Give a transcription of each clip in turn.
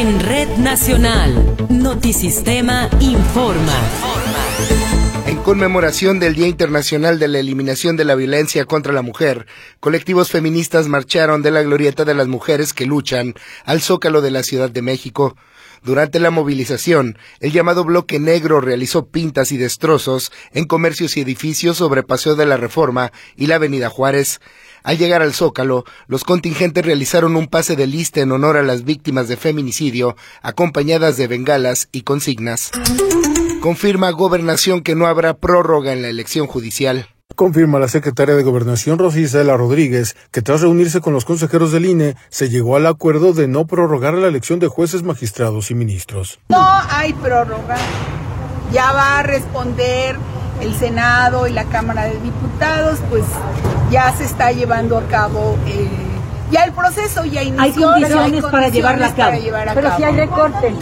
En Red Nacional, Notisistema informa. En conmemoración del Día Internacional de la Eliminación de la Violencia contra la Mujer, colectivos feministas marcharon de la Glorieta de las Mujeres que Luchan al Zócalo de la Ciudad de México. Durante la movilización, el llamado Bloque Negro realizó pintas y destrozos en comercios y edificios sobre Paseo de la Reforma y la Avenida Juárez. Al llegar al Zócalo, los contingentes realizaron un pase de lista en honor a las víctimas de feminicidio, acompañadas de bengalas y consignas. Confirma Gobernación que no habrá prórroga en la elección judicial. Confirma la secretaria de Gobernación, Rosa Isela Rodríguez, que tras reunirse con los consejeros del INE, se llegó al acuerdo de no prorrogar la elección de jueces, magistrados y ministros. No hay prórroga. Ya va a responder el Senado y la Cámara de Diputados, pues ya se está llevando a cabo ya el proceso, ya inició. Hay condiciones para llevarla a cabo. Pero si hay recorte,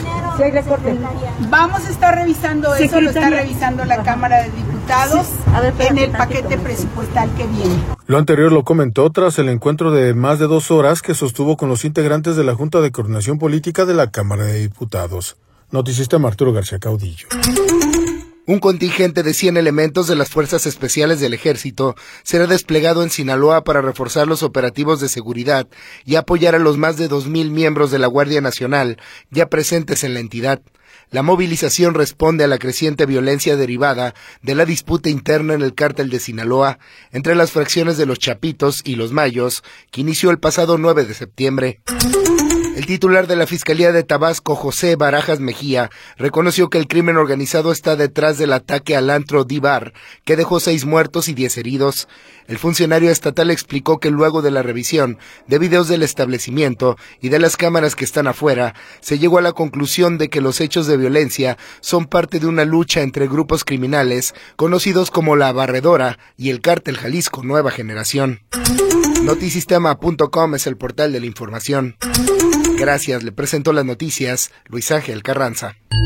Vamos a estar revisando eso, lo está revisando la Cámara de Diputados en el paquete presupuestal que viene. Lo anterior lo comentó tras el encuentro de más de 2 horas que sostuvo con los integrantes de la Junta de Coordinación Política de la Cámara de Diputados. Notisistema Arturo García Caudillo. Un contingente de 100 elementos de las Fuerzas Especiales del Ejército será desplegado en Sinaloa para reforzar los operativos de seguridad y apoyar a los más de 2,000 miembros de la Guardia Nacional ya presentes en la entidad. La movilización responde a la creciente violencia derivada de la disputa interna en el cártel de Sinaloa entre las fracciones de los Chapitos y los Mayos, que inició el pasado 9 de septiembre. El titular de la Fiscalía de Tabasco, José Barajas Mejía, reconoció que el crimen organizado está detrás del ataque al antro D-Bar, que dejó 6 muertos y 10 heridos. El funcionario estatal explicó que luego de la revisión de videos del establecimiento y de las cámaras que están afuera, se llegó a la conclusión de que los hechos de violencia son parte de una lucha entre grupos criminales conocidos como La Barredora y el Cártel Jalisco Nueva Generación. Notisistema.com es el portal de la información. Gracias, le presento las noticias Luis Ángel Carranza.